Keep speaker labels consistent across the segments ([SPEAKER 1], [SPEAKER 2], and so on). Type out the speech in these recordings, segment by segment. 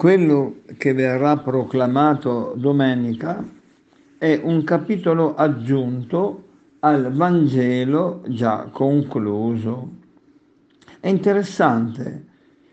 [SPEAKER 1] Quello che verrà proclamato domenica è un capitolo aggiunto al Vangelo già concluso. È interessante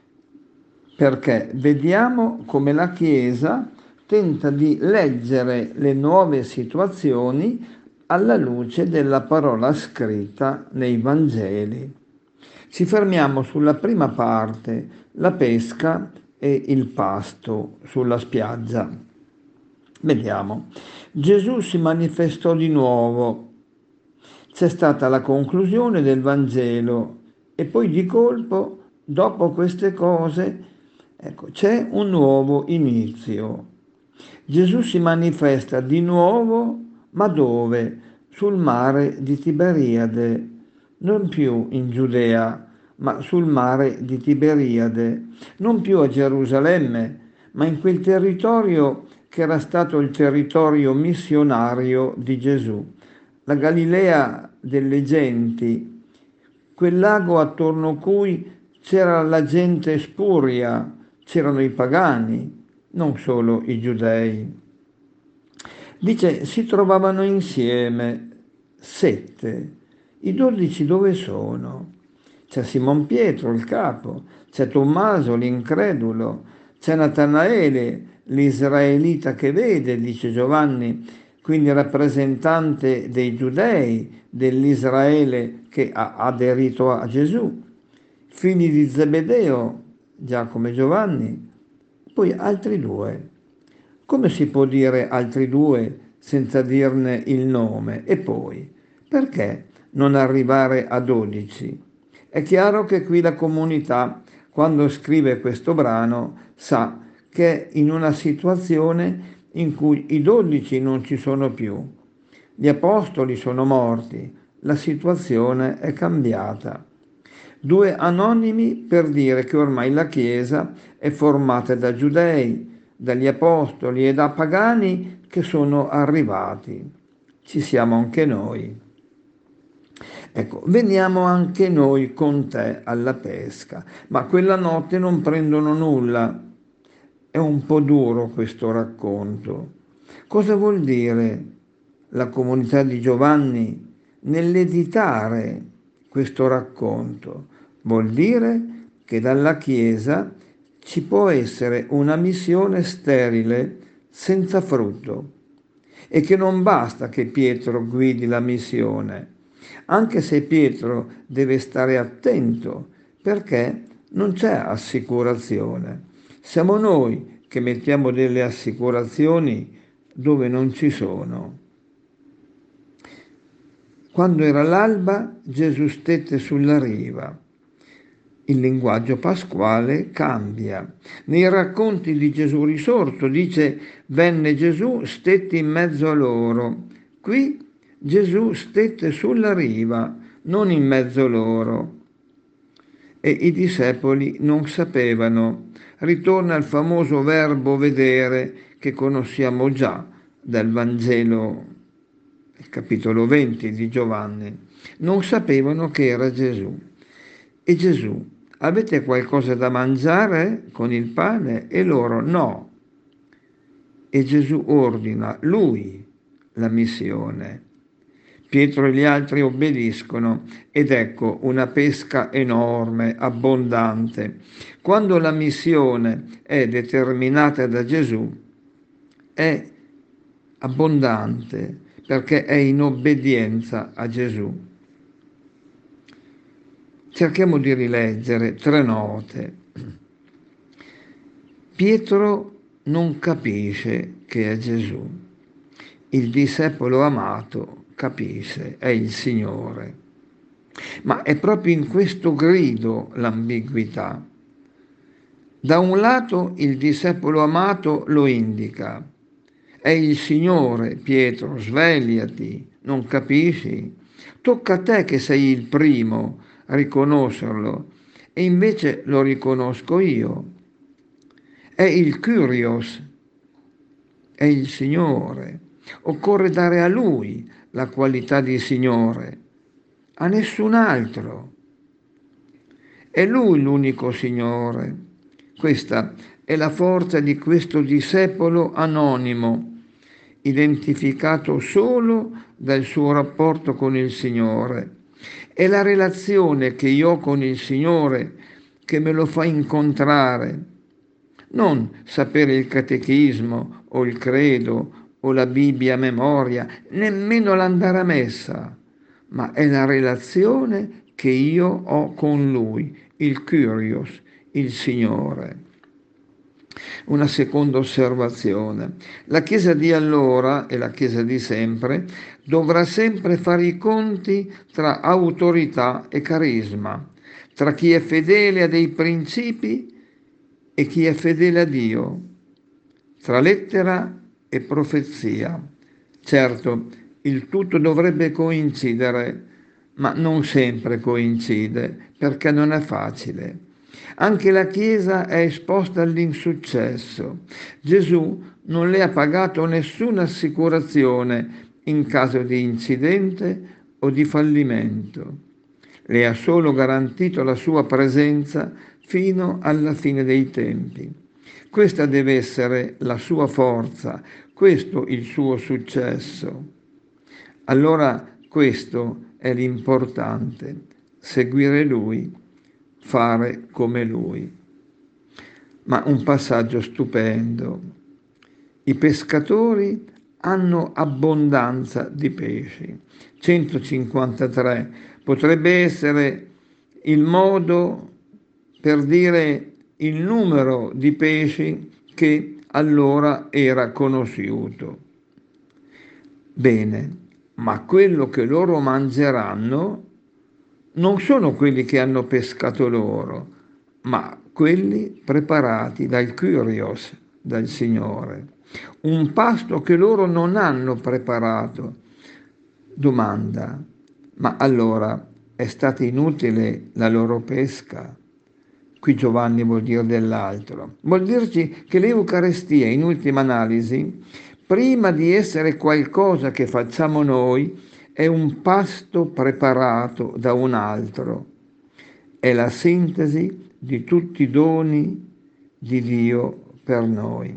[SPEAKER 1] perché vediamo come la Chiesa tenta di leggere le nuove situazioni alla luce della parola scritta nei Vangeli. Ci fermiamo sulla prima parte, la pesca e il pasto sulla spiaggia. Vediamo. Gesù si manifestò di nuovo. C'è stata la conclusione del Vangelo e poi di colpo, dopo queste cose, c'è un nuovo inizio. Gesù si manifesta di nuovo, ma dove? Sul mare di Tiberiade, non più in Giudea, ma sul mare di Tiberiade, non più a Gerusalemme, ma in quel territorio che era stato il territorio missionario di Gesù, la Galilea delle genti, quel lago attorno a cui c'era la gente spuria, c'erano i pagani, non solo i giudei. Dice, si trovavano insieme 7. I 12 dove sono? C'è Simon Pietro, il capo, c'è Tommaso, l'incredulo, c'è Natanaele, l'israelita che vede, dice Giovanni, quindi rappresentante dei giudei, dell'Israele che ha aderito a Gesù, figli di Zebedeo, Giacomo e Giovanni, poi altri 2. Come si può dire altri 2 senza dirne il nome? E poi, perché non arrivare a 12? È chiaro che qui la comunità, quando scrive questo brano, sa che è in una situazione in cui i 12 non ci sono più. Gli apostoli sono morti, la situazione è cambiata. 2 anonimi per dire che ormai la Chiesa è formata da giudei, dagli apostoli e da pagani che sono arrivati. Ci siamo anche noi. Ecco, veniamo anche noi con te alla pesca, ma quella notte non prendono nulla. È un po' duro questo racconto. Cosa vuol dire la comunità di Giovanni nell'editare questo racconto? Vuol dire che dalla Chiesa ci può essere una missione sterile senza frutto e che non basta che Pietro guidi la missione, anche se Pietro deve stare attento perché non c'è assicurazione. Siamo noi che mettiamo delle assicurazioni dove non ci sono. Quando era l'alba, Gesù stette sulla riva. Il linguaggio pasquale cambia. Nei racconti di Gesù risorto dice venne Gesù, stette in mezzo a loro. Qui Gesù stette sulla riva, non in mezzo a loro. E i discepoli non sapevano. Ritorna il famoso verbo vedere che conosciamo già dal Vangelo, il capitolo 20 di Giovanni. Non sapevano che era Gesù. E Gesù, avete qualcosa da mangiare con il pane? E loro no. E Gesù ordina, lui, la missione. Pietro e gli altri obbediscono ed ecco una pesca enorme, abbondante. Quando la missione è determinata da Gesù, è abbondante perché è in obbedienza a Gesù. Cerchiamo di rileggere 3 note. Pietro non capisce che è Gesù. Il discepolo amato capisce, è il Signore. Ma è proprio in questo grido l'ambiguità. Da un lato il discepolo amato lo indica. È il Signore, Pietro, svegliati, non capisci? Tocca a te che sei il primo a riconoscerlo e invece lo riconosco io. È il Kyrios, è il Signore. Occorre dare a Lui la qualità di Signore, a nessun altro. È Lui l'unico Signore. Questa è la forza di questo discepolo anonimo, identificato solo dal suo rapporto con il Signore. È la relazione che io ho con il Signore che me lo fa incontrare, non sapere il catechismo o il credo o la Bibbia a memoria, nemmeno l'andare a messa, ma è la relazione che io ho con Lui, il Kyrios, il Signore. Una seconda osservazione. La Chiesa di allora e la Chiesa di sempre dovrà sempre fare i conti tra autorità e carisma, tra chi è fedele a dei principi e chi è fedele a Dio, tra lettera e profezia. Certo, il tutto dovrebbe coincidere, ma non sempre coincide, perché non è facile. Anche la Chiesa è esposta all'insuccesso. Gesù non le ha pagato nessuna assicurazione in caso di incidente o di fallimento. Le ha solo garantito la sua presenza fino alla fine dei tempi. Questa deve essere la sua forza, questo il suo successo. Allora questo è l'importante, seguire Lui, fare come Lui. Ma un passaggio stupendo. I pescatori hanno abbondanza di pesci. 153 potrebbe essere il modo per dire il numero di pesci che allora era conosciuto. Bene, ma quello che loro mangeranno non sono quelli che hanno pescato loro, ma quelli preparati dal Kyrios, dal Signore. Un pasto che loro non hanno preparato. Domanda, ma allora è stata inutile la loro pesca? Qui Giovanni vuol dire dell'altro. Vuol dirci che l'Eucarestia, in ultima analisi, prima di essere qualcosa che facciamo noi, è un pasto preparato da un altro. È la sintesi di tutti i doni di Dio per noi.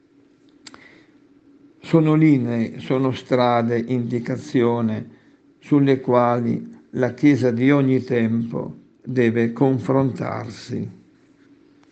[SPEAKER 1] Sono linee, sono strade, indicazioni sulle quali la Chiesa di ogni tempo deve confrontarsi.